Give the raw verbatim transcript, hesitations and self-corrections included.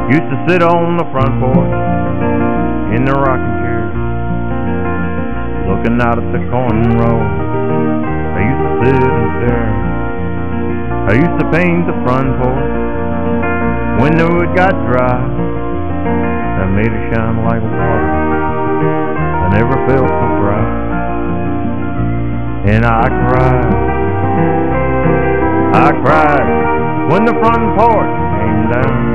Used to sit on the front porch in the rocking chair, looking out at the corn row. I used to sit and stare. I used to paint the front porch when the wood got dry. That made it shine like water. I never felt so bright. And I cried, I cried when the front porch came down.